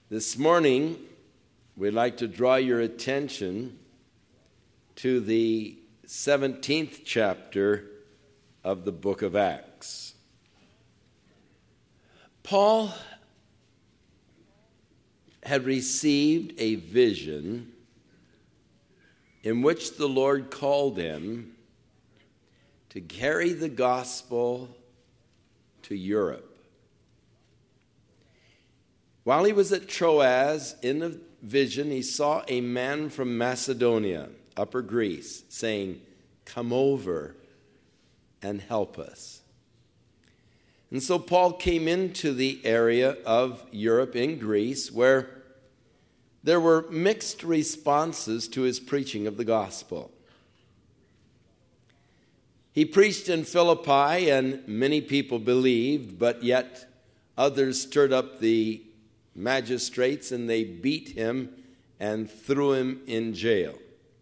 This morning, we'd like to draw your attention to the 17th chapter of the book of Acts. Paul had received a vision in which the Lord called him to carry the gospel to Europe. While he was at Troas, in a vision, he saw a man from Macedonia, Upper Greece, saying, "Come over and help us." And so Paul came into the area of Europe in Greece where there were mixed responses to his preaching of the gospel. He preached in Philippi, and many people believed, but yet others stirred up the magistrates, and they beat him and threw him in jail.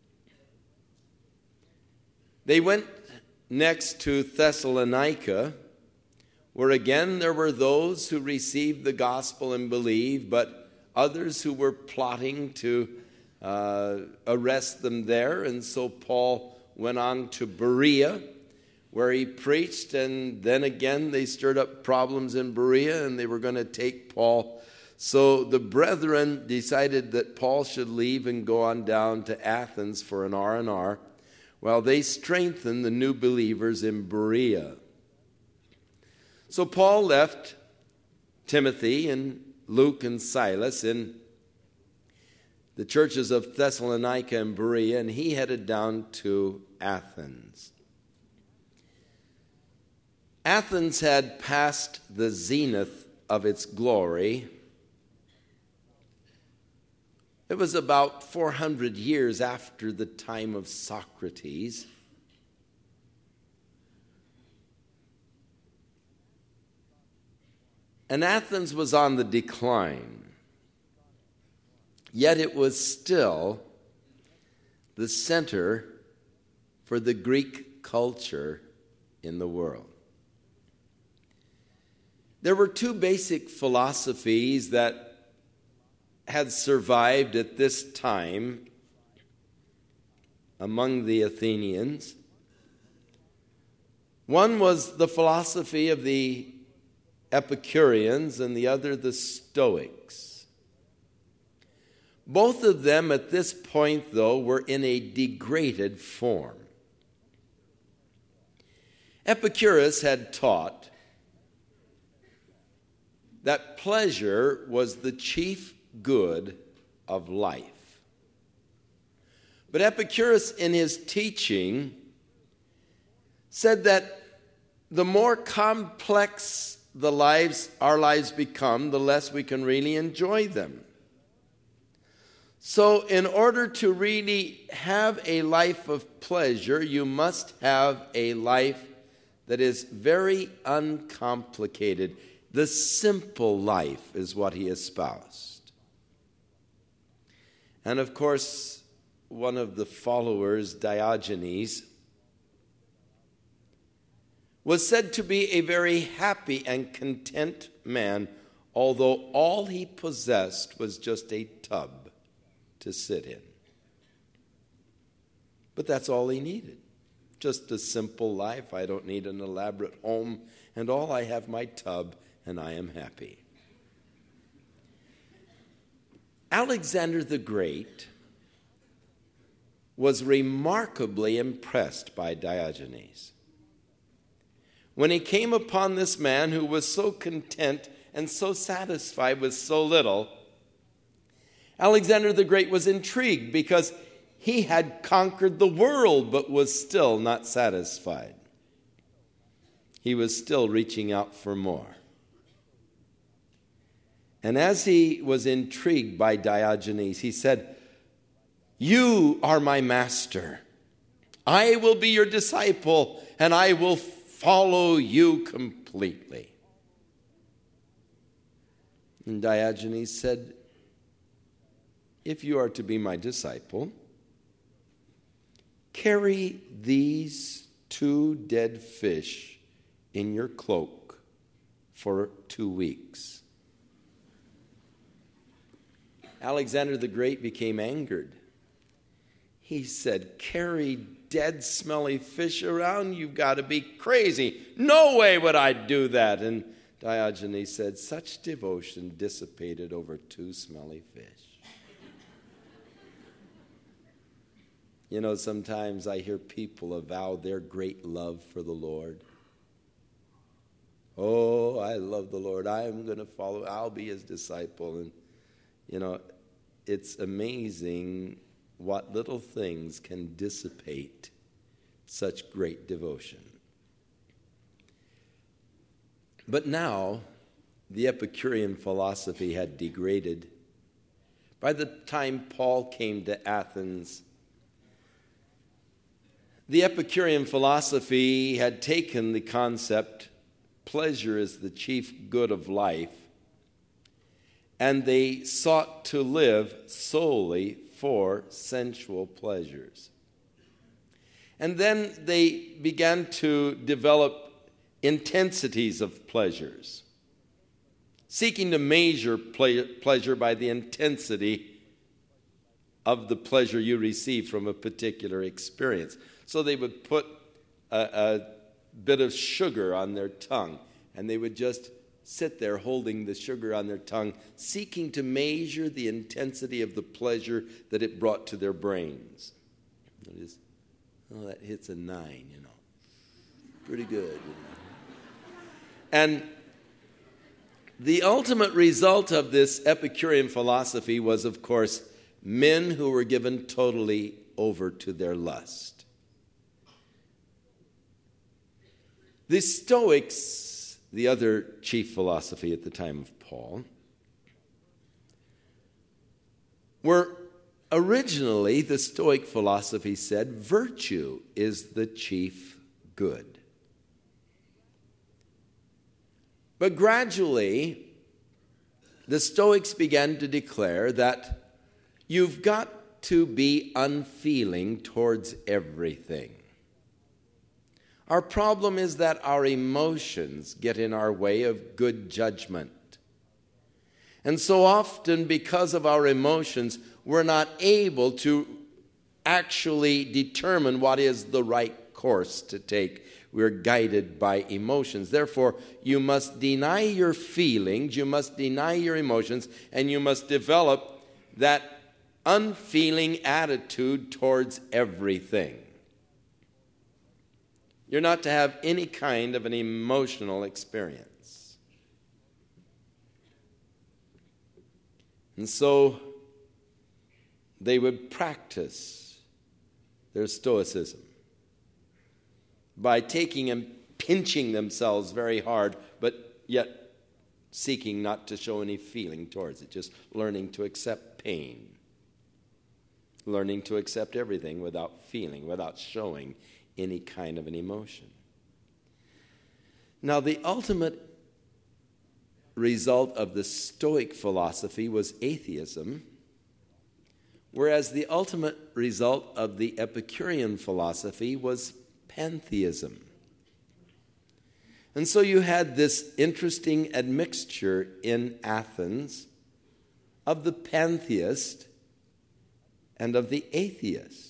They went next to Thessalonica, where again there were those who received the gospel and believed, but others who were plotting to arrest them there. And so Paul went on to Berea, where he preached, and then again they stirred up problems in Berea, and they were going to take Paul. So the brethren decided that Paul should leave and go on down to Athens for an R&R, while they strengthened the new believers in Berea. So Paul left Timothy and Luke and Silas in the churches of Thessalonica and Berea, and he headed down to Athens. Athens had passed the zenith of its glory. It was about 400 years after the time of Socrates. And Athens was on the decline. Yet it was still the center for the Greek culture in the world. There were two basic philosophies that had survived at this time among the Athenians. One was the philosophy of the Epicureans and the other the Stoics. Both of them at this point, though, were in a degraded form. Epicurus had taught that pleasure was the chief good of life. But Epicurus, in his teaching, said that the more complex our lives become, the less we can really enjoy them. So in order to really have a life of pleasure, you must have a life that is very uncomplicated. The simple life is what he espoused. And of course, one of the followers, Diogenes, was said to be a very happy and content man, although all he possessed was just a tub to sit in. But that's all he needed. Just a simple life. I don't need an elaborate home, and all I have my tub, and I am happy. Alexander the Great was remarkably impressed by Diogenes. When he came upon this man who was so content and so satisfied with so little, Alexander the Great was intrigued because he had conquered the world but was still not satisfied. He was still reaching out for more. And as he was intrigued by Diogenes, he said, "You are my master. I will be your disciple, and I will follow you completely." And Diogenes said, "If you are to be my disciple, carry these 2 dead fish in your cloak for 2 weeks. Alexander the Great became angered. He said, "Carry dead, smelly fish around? You've got to be crazy. No way would I do that." And Diogenes said, "Such devotion dissipated over 2 smelly fish." You know, sometimes I hear people avow their great love for the Lord. "Oh, I love the Lord. I am going to follow. I'll be his disciple." And, you know, it's amazing what little things can dissipate such great devotion. But now, the Epicurean philosophy had degraded. By the time Paul came to Athens, the Epicurean philosophy had taken the concept, pleasure is the chief good of life, and they sought to live solely for sensual pleasures. And then they began to develop intensities of pleasures, seeking to measure pleasure by the intensity of the pleasure you receive from a particular experience. So they would put a bit of sugar on their tongue, and they would just sit there holding the sugar on their tongue, seeking to measure the intensity of the pleasure that it brought to their brains. Notice, that hits a 9, you know. Pretty good, you know. And the ultimate result of this Epicurean philosophy was, of course, men who were given totally over to their lust. The Stoics, the other chief philosophy at the time of Paul, were originally, the Stoic philosophy said, virtue is the chief good. But gradually, the Stoics began to declare that you've got to be unfeeling towards everything. Our problem is that our emotions get in our way of good judgment. And so often, because of our emotions, we're not able to actually determine what is the right course to take. We're guided by emotions. Therefore, you must deny your feelings, you must deny your emotions, and you must develop that unfeeling attitude towards everything. You're not to have any kind of an emotional experience. And so they would practice their stoicism by taking and pinching themselves very hard, but yet seeking not to show any feeling towards it, just learning to accept pain, learning to accept everything without feeling, without showing any kind of an emotion. Now, the ultimate result of the Stoic philosophy was atheism, whereas the ultimate result of the Epicurean philosophy was pantheism. And so you had this interesting admixture in Athens of the pantheist and of the atheist.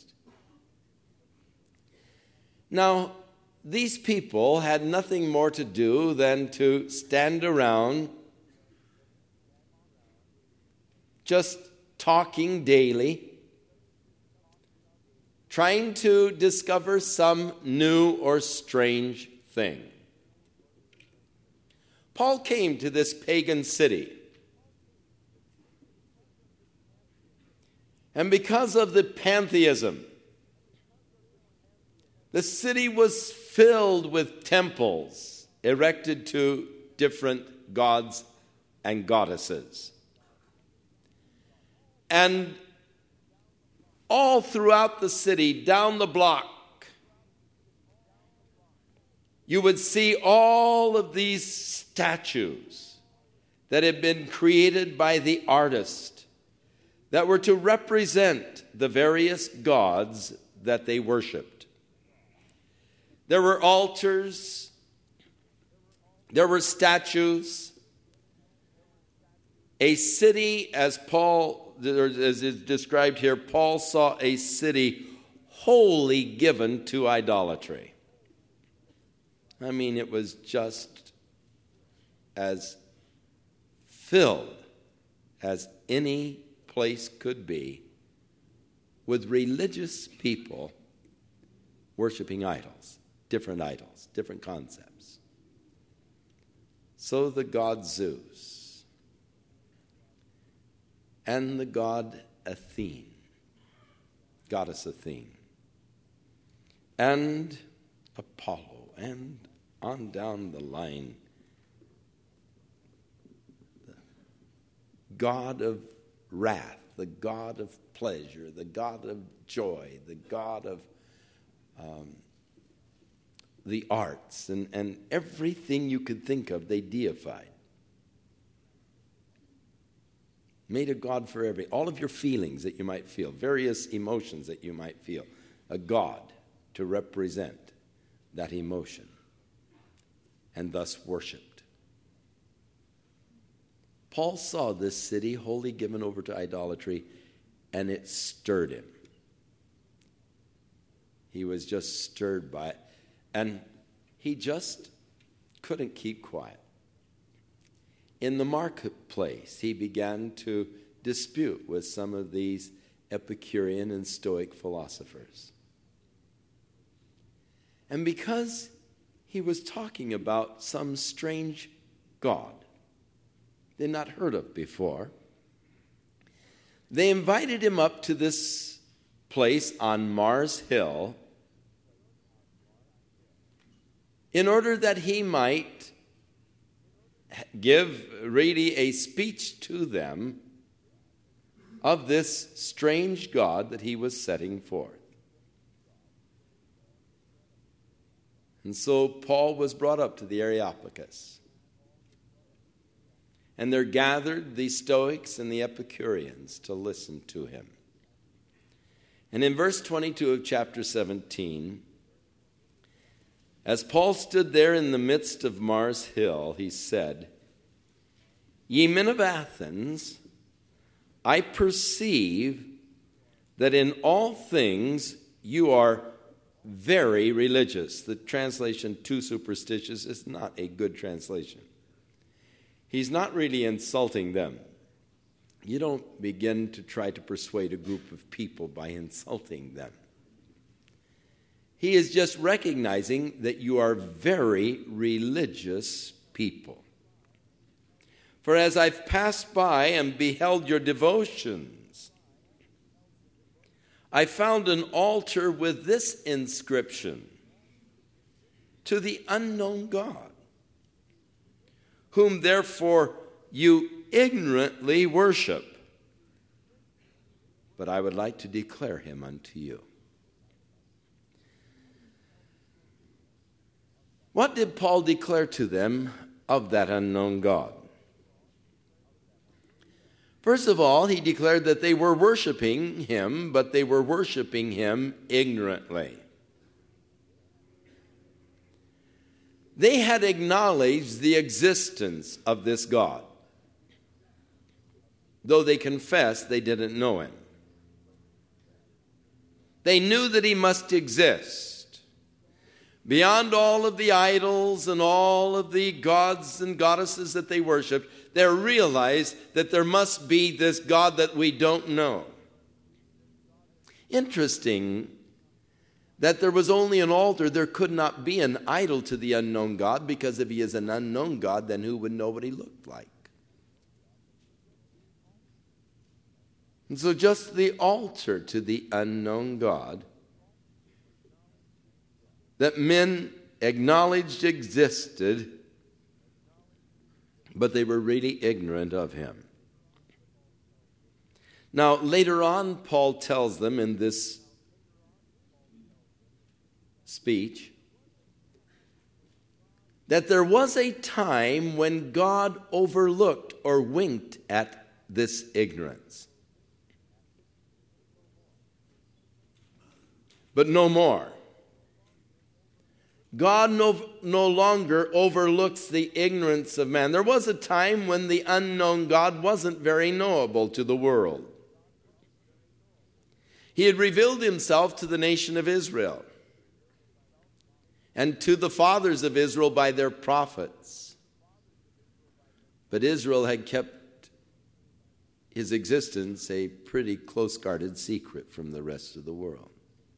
Now, these people had nothing more to do than to stand around just talking daily, trying to discover some new or strange thing. Paul came to this pagan city, and because of the pantheism, the city was filled with temples erected to different gods and goddesses. And all throughout the city, down the block, you would see all of these statues that had been created by the artist that were to represent the various gods that they worshiped. There were altars, there were statues. A city, as Paul as is described here, Paul saw a city wholly given to idolatry. I mean, it was just as filled as any place could be with religious people worshiping idols, different concepts. So the god Zeus and the god Athene, goddess Athene, and Apollo, and on down the line, the god of wrath, the god of pleasure, the god of joy, the god of the arts, and everything you could think of, they deified. Made a god for all of your feelings that you might feel, various emotions that you might feel, a god to represent that emotion, and thus worshipped. Paul saw this city wholly given over to idolatry, and it stirred him. He was just stirred by it, and he just couldn't keep quiet. In the marketplace, he began to dispute with some of these Epicurean and Stoic philosophers. And because he was talking about some strange god they'd not heard of before, they invited him up to this place on Mars Hill in order that he might give really a speech to them of this strange god that he was setting forth. And so Paul was brought up to the Areopagus. And there gathered the Stoics and the Epicureans to listen to him. And in verse 22 of chapter 17, as Paul stood there in the midst of Mars Hill, he said, "Ye men of Athens, I perceive that in all things you are very religious." The translation, too superstitious, is not a good translation. He's not really insulting them. You don't begin to try to persuade a group of people by insulting them. He is just recognizing that you are very religious people. "For as I've passed by and beheld your devotions, I found an altar with this inscription: to the unknown God, whom therefore you ignorantly worship. But I would like to declare him unto you." What did Paul declare to them of that unknown God? First of all, he declared that they were worshiping him, but they were worshiping him ignorantly. They had acknowledged the existence of this God, though they confessed they didn't know him. They knew that he must exist. Beyond all of the idols and all of the gods and goddesses that they worshiped, they realized that there must be this God that we don't know. Interesting that there was only an altar. There could not be an idol to the unknown God, because if he is an unknown God, then who would know what he looked like? And so just the altar to the unknown God that men acknowledged existed, but they were really ignorant of him. Now, later on, Paul tells them in this speech that there was a time when God overlooked or winked at this ignorance. But no more. God no longer overlooks the ignorance of man. There was a time when the unknown God wasn't very knowable to the world. He had revealed himself to the nation of Israel and to the fathers of Israel by their prophets. But Israel had kept his existence a pretty close-guarded secret from the rest of the world.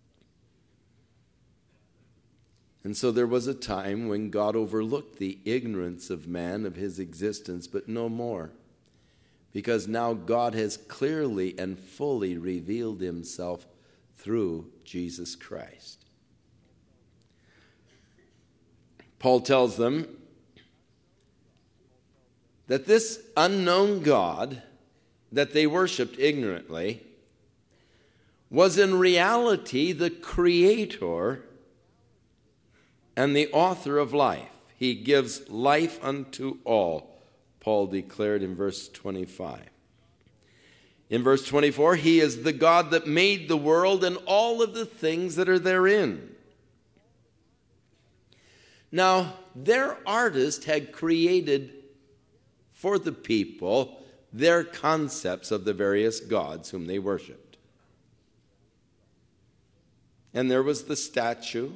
And so there was a time when God overlooked the ignorance of man of his existence, but no more, because now God has clearly and fully revealed himself through Jesus Christ. Paul tells them that this unknown God that they worshiped ignorantly was in reality the creator and the author of life. He gives life unto all, Paul declared in verse 25. In verse 24, he is the God that made the world and all of the things that are therein. Now, their artist had created for the people their concepts of the various gods whom they worshiped. And there was the statue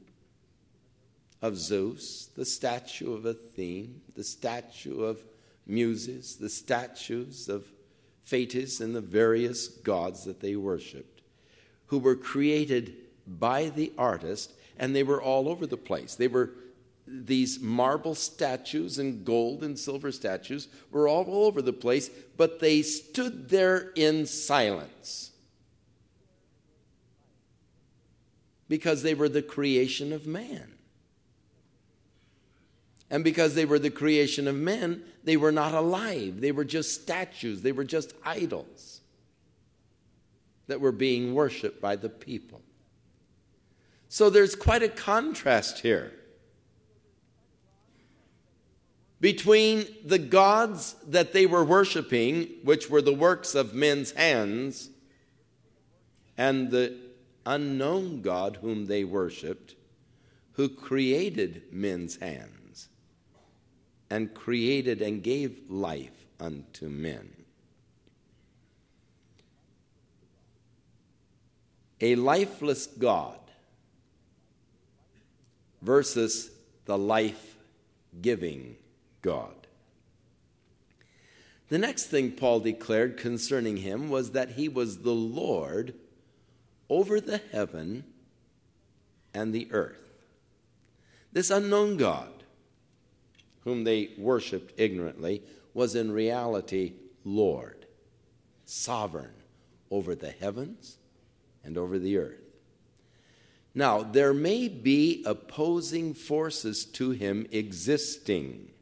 of Zeus, the statue of Athene, the statue of Muses, the statues of Thetis, and the various gods that they worshipped, who were created by the artist, and they were all over the place. They were these marble statues and gold and silver statues were all over the place, but they stood there in silence because they were the creation of man. And because they were the creation of men, they were not alive. They were just statues. They were just idols that were being worshipped by the people. So there's quite a contrast here between the gods that they were worshiping, which were the works of men's hands, and the unknown God whom they worshiped, who created men's hands and created and gave life unto men. A lifeless God versus the life-giving God. The next thing Paul declared concerning him was that he was the Lord over the heaven and the earth. This unknown God, whom they worshipped ignorantly, was in reality Lord, sovereign over the heavens and over the earth. Now, there may be opposing forces to him existing,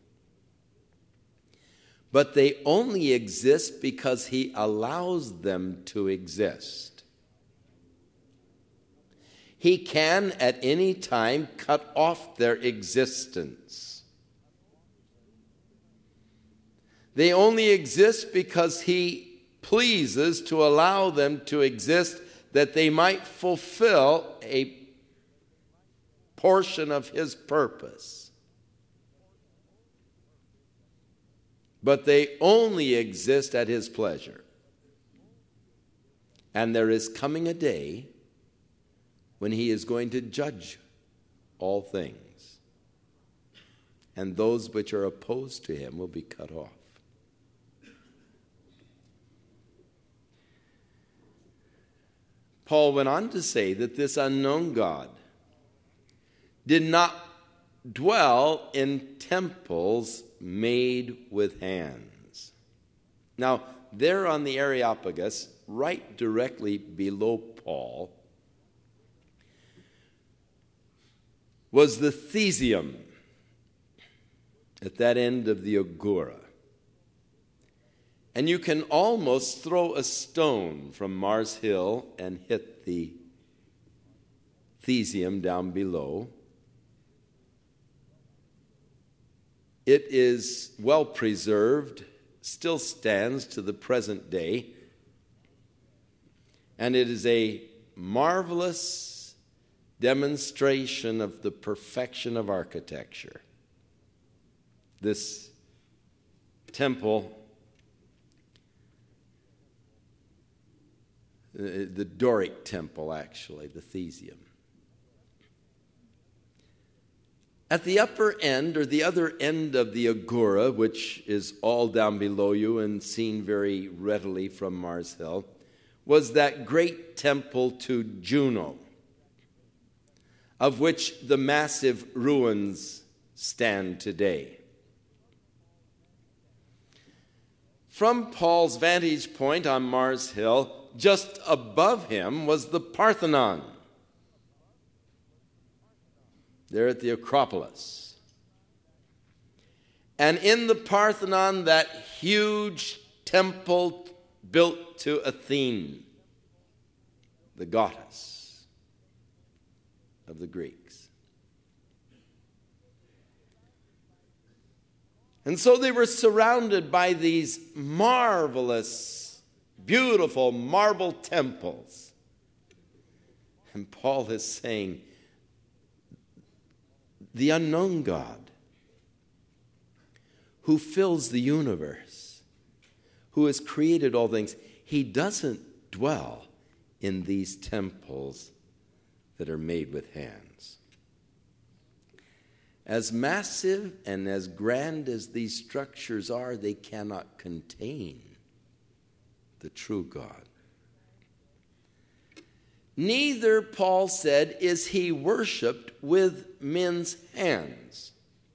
but they only exist because he allows them to exist. He can at any time cut off their existence. They only exist because he pleases to allow them to exist, that they might fulfill a portion of his purpose. But they only exist at his pleasure. And there is coming a day when he is going to judge all things, and those which are opposed to him will be cut off. Paul went on to say that this unknown God did not dwell in temples made with hands. Now, there on the Areopagus, right directly below Paul, was the Theseum at that end of the Agora. And you can almost throw a stone from Mars Hill and hit the Theseum down below. It is well preserved, still stands to the present day, and it is a marvelous demonstration of the perfection of architecture. This temple the Doric temple, actually, the Theseum. At the upper end, or the other end of the agora, which is all down below you and seen very readily from Mars Hill, was that great temple to Juno, of which the massive ruins stand today. From Paul's vantage point on Mars Hill, just above him was the Parthenon, there at the Acropolis. And in the Parthenon, that huge temple built to Athene, the goddess of the Greeks. And so they were surrounded by these marvelous, beautiful marble temples. And Paul is saying, the unknown God who fills the universe, who has created all things, he doesn't dwell in these temples that are made with hands. As massive and as grand as these structures are, they cannot contain the true God. Neither, Paul said, is he worshipped with men's hands.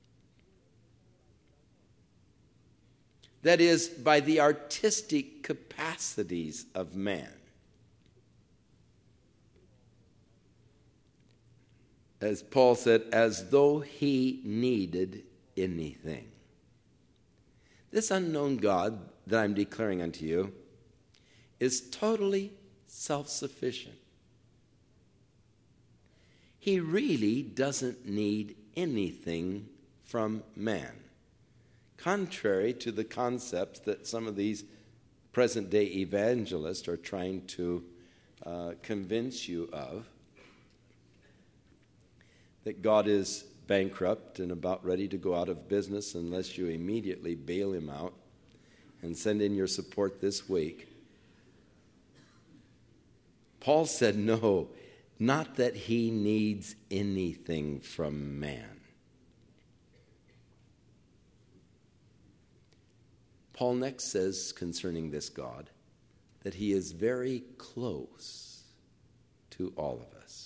That is, by the artistic capacities of man. As Paul said, as though he needed anything. This unknown God that I'm declaring unto you is totally self-sufficient. He really doesn't need anything from man, contrary to the concepts that some of these present-day evangelists are trying to convince you of. That God is bankrupt and about ready to go out of business unless you immediately bail him out and send in your support this week. Paul said, no, not that he needs anything from man. Paul next says concerning this God that he is very close to all of us.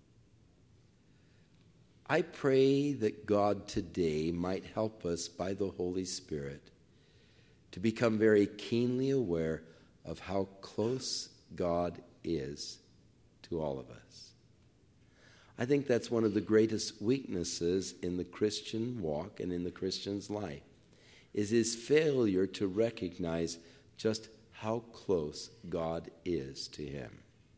I pray that God today might help us by the Holy Spirit to become very keenly aware of how close God is to all of us. I think that's one of the greatest weaknesses in the Christian walk and in the Christian's life, is his failure to recognize just how close God is to him.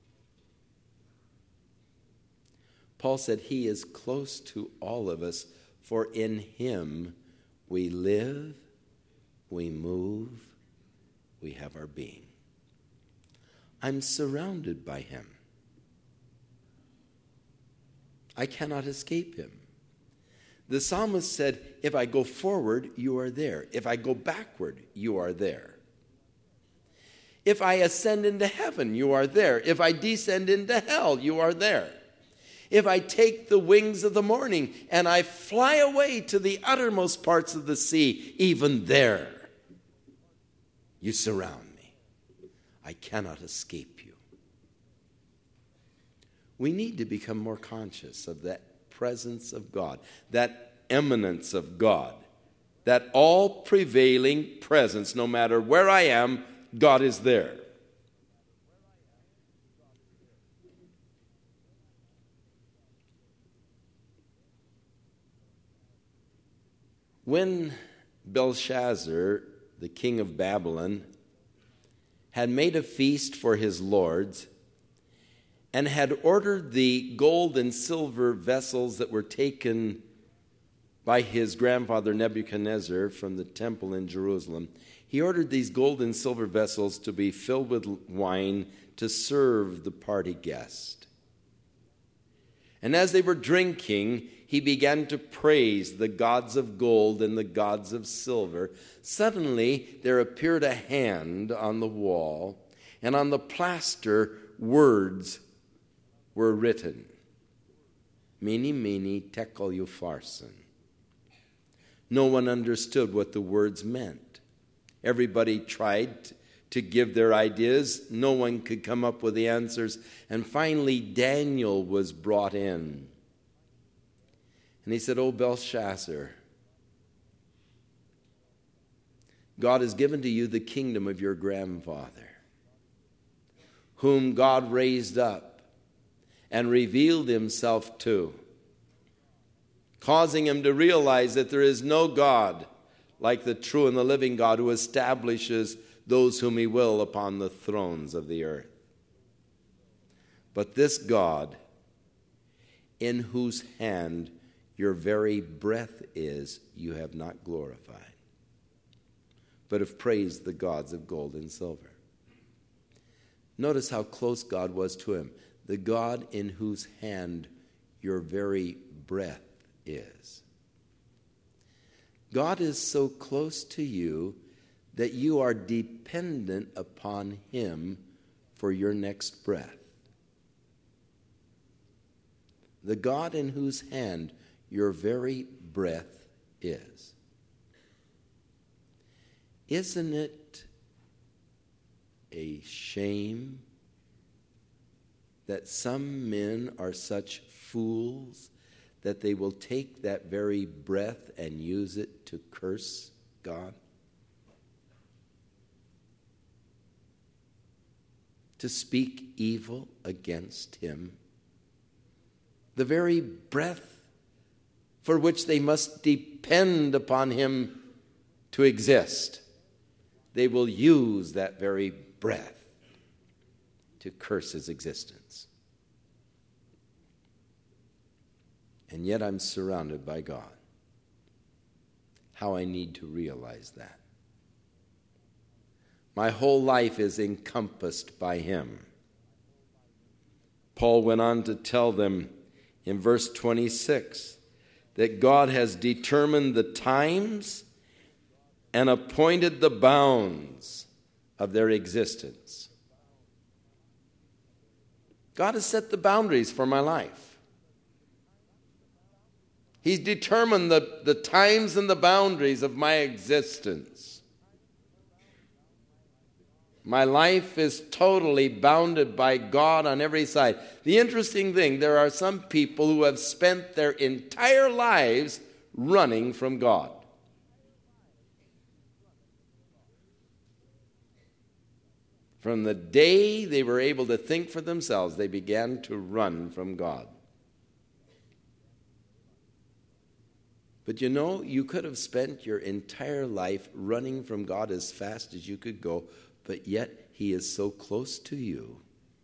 Paul said he is close to all of us, for in him we live, we move, we have our being. I'm surrounded by him. I cannot escape him. The psalmist said, if I go forward, you are there. If I go backward, you are there. If I ascend into heaven, you are there. If I descend into hell, you are there. If I take the wings of the morning and I fly away to the uttermost parts of the sea, even there, you surround me. I cannot escape you. We need to become more conscious of that presence of God, that eminence of God, that all-prevailing presence. No matter where I am, God is there. When Belshazzar, the king of Babylon, had made a feast for his lords and had ordered the gold and silver vessels that were taken by his grandfather Nebuchadnezzar from the temple in Jerusalem, he ordered these gold and silver vessels to be filled with wine to serve the party guest. And as they were drinking, he began to praise the gods of gold and the gods of silver. Suddenly, there appeared a hand on the wall, and on the plaster words were written. Mene, mene, tekel upharsin. No one understood what the words meant. Everybody tried to give their ideas. No one could come up with the answers. And finally, Daniel was brought in. And he said, "O Belshazzar, God has given to you the kingdom of your grandfather, whom God raised up and revealed himself to, causing him to realize that there is no God like the true and the living God, who establishes those whom he will upon the thrones of the earth. But this God, in whose hand your very breath is, you have not glorified, but have praised the gods of gold and silver." Notice how close God was to him. The God in whose hand your very breath is. God is so close to you that you are dependent upon him for your next breath. The God in whose hand your very breath is. Isn't it a shame that some men are such fools that they will take that very breath and use it to curse God? To speak evil against him? The very breath for which they must depend upon him to exist. They will use that very breath to curse his existence. And yet I'm surrounded by God. How I need to realize that. My whole life is encompassed by him. Paul went on to tell them in verse 26 that God has determined the times and appointed the bounds of their existence. God has set the boundaries for my life. He's determined the times and the boundaries of my existence. My life is totally bounded by God on every side. The interesting thing, there are some people who have spent their entire lives running from God. From the day they were able to think for themselves, they began to run from God. But you know, you could have spent your entire life running from God as fast as you could go, but yet he is so close to you.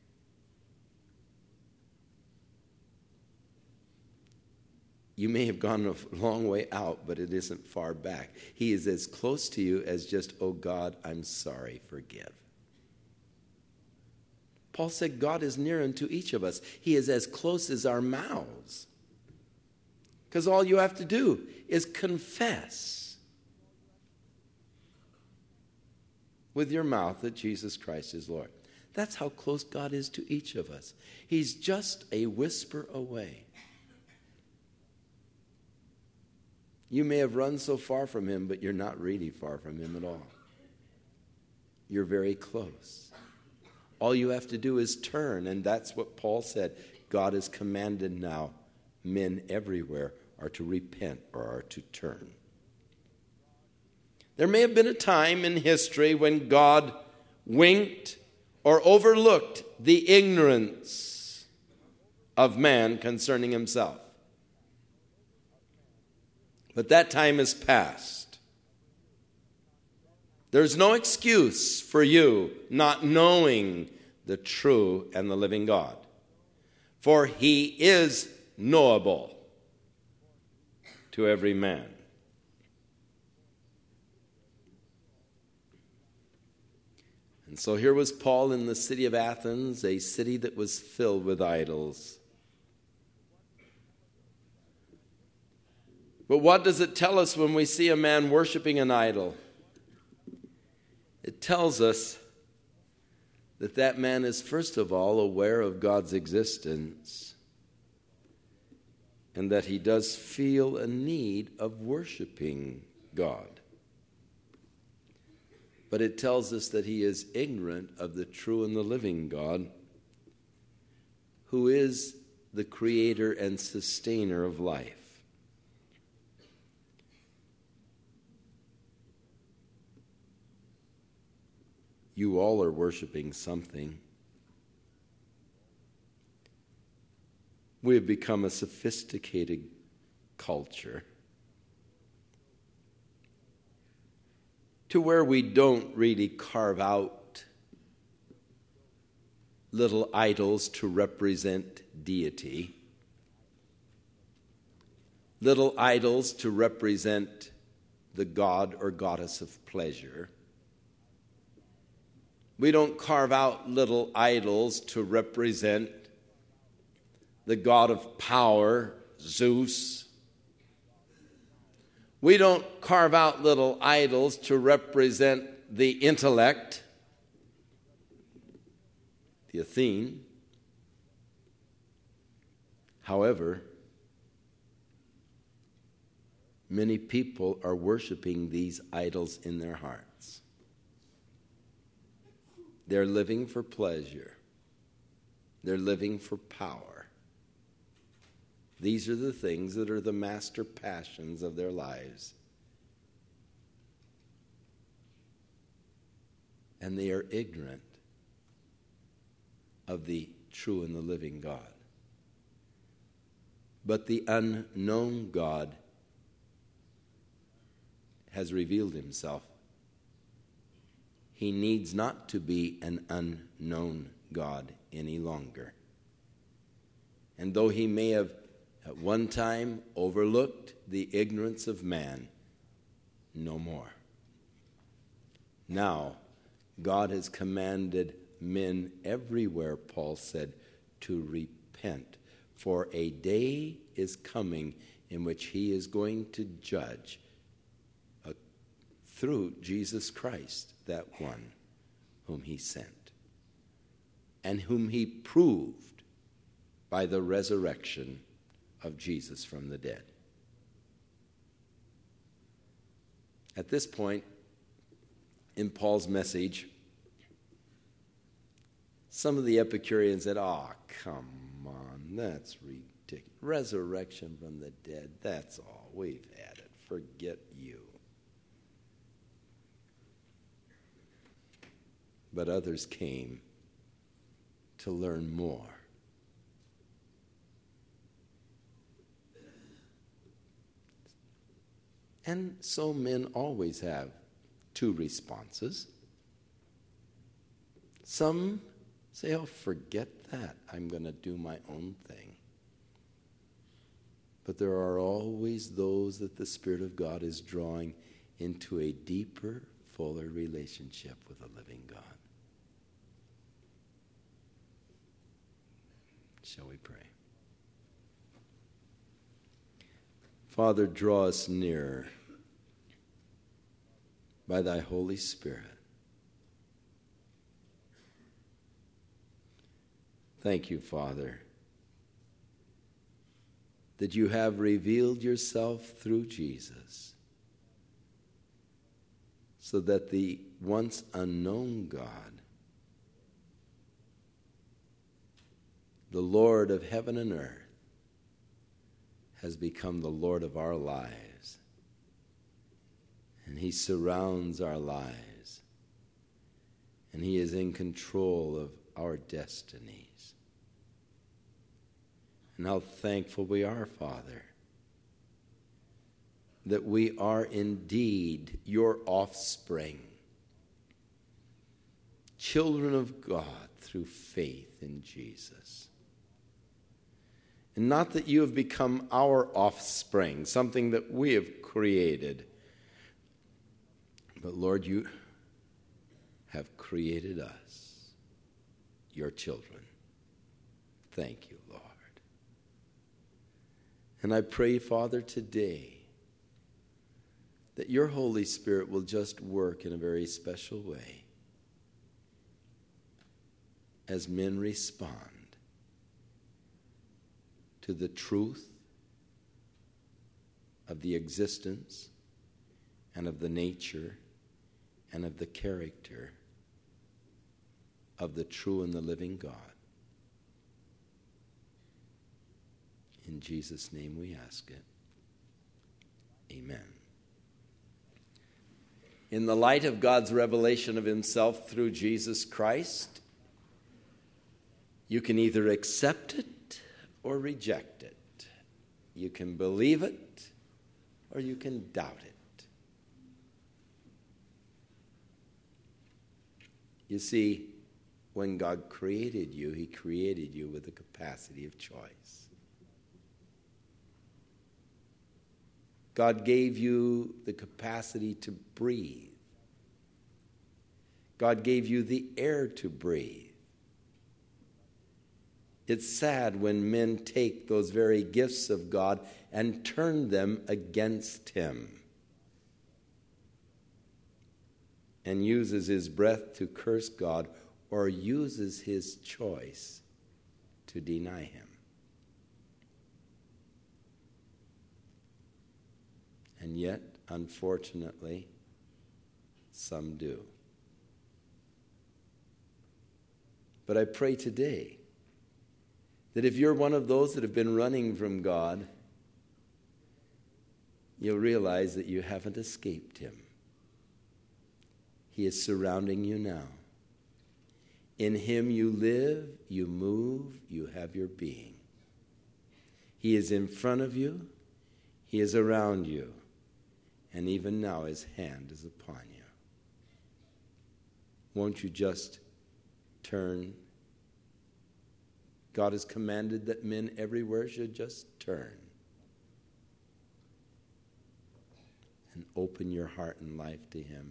You may have gone a long way out, but it isn't far back. He is as close to you as just, "Oh God, I'm sorry, forgive." Paul said God is near unto each of us. He is as close as our mouths. Because all you have to do is confess with your mouth that Jesus Christ is Lord. That's how close God is to each of us. He's just a whisper away. You may have run so far from him, but you're not really far from him at all. You're very close. All you have to do is turn, and that's what Paul said. God has commanded now men everywhere are to repent or are to turn. There may have been a time in history when God winked or overlooked the ignorance of man concerning himself. But that time is past. There's no excuse for you not knowing the true and the living God. For he is knowable to every man. And so here was Paul in the city of Athens, a city that was filled with idols. But what does it tell us when we see a man worshiping an idol? It tells us that man is first of all aware of God's existence and that he does feel a need of worshiping God. But it tells us that he is ignorant of the true and the living God, who is the creator and sustainer of life. You all are worshiping something. We have become a sophisticated culture to where we don't really carve out little idols to represent deity, little idols to represent the god or goddess of pleasure. We don't carve out little idols to represent the god of power, Zeus. We don't carve out little idols to represent the intellect, the Athene. However, many people are worshiping these idols in their hearts. They're living for pleasure. They're living for power. These are the things that are the master passions of their lives. And they are ignorant of the true and the living God. But the unknown God has revealed himself. He needs not to be an unknown God any longer. And though he may have at one time overlooked the ignorance of man, no more. Now, God has commanded men everywhere, Paul said, to repent. For a day is coming in which he is going to judge through Jesus Christ, that one whom he sent, and whom he proved by the resurrection of Jesus from the dead. At this point in Paul's message, some of the Epicureans said, "Oh, come on, that's ridiculous. Resurrection from the dead, that's all. We've had it. Forget you." But others came to learn more. And so men always have two responses. Some say, "Oh, forget that. I'm going to do my own thing." But there are always those that the Spirit of God is drawing into a deeper, fuller relationship with the living God. Shall we pray? Father, draw us nearer by thy Holy Spirit. Thank you, Father, that you have revealed yourself through Jesus, so that the once unknown God, the Lord of heaven and earth, has become the Lord of our lives. And he surrounds our lives. And he is in control of our destinies. And how thankful we are, Father, that we are indeed your offspring, children of God through faith in Jesus. And not that you have become our offspring, something that we have created, but Lord, you have created us, your children. Thank you, Lord. And I pray, Father, today that your Holy Spirit will just work in a very special way. as men respond to the truth of the existence and of the nature and of the character of the true and the living God. In Jesus' name we ask it. Amen. In the light of God's revelation of himself through Jesus Christ, you can either accept it or reject it. You can believe it or you can doubt it. You see, when God created you, he created you with the capacity of choice. God gave you the capacity to breathe. God gave you the air to breathe. It's sad when men take those very gifts of God and turn them against him and uses his breath to curse God or uses his choice to deny him. And yet, unfortunately, some do. But I pray today that if you're one of those that have been running from God, you'll realize that you haven't escaped him. He is surrounding you now. In him you live, you move, you have your being. He is in front of you, he is around you, and even now his hand is upon you. Won't you just turn? God has commanded that men everywhere should just turn and open your heart and life to him.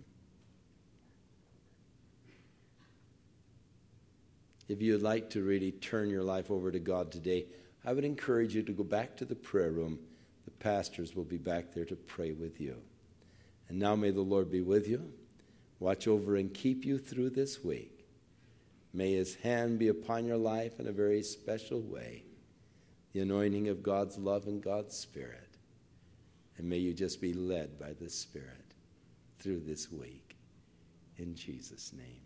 If you'd like to really turn your life over to God today, I would encourage you to go back to the prayer room. The pastors will be back there to pray with you. And now may the Lord be with you, watch over and keep you through this week. May his hand be upon your life in a very special way, the anointing of God's love and God's Spirit. And may you just be led by the Spirit through this week. In Jesus' name.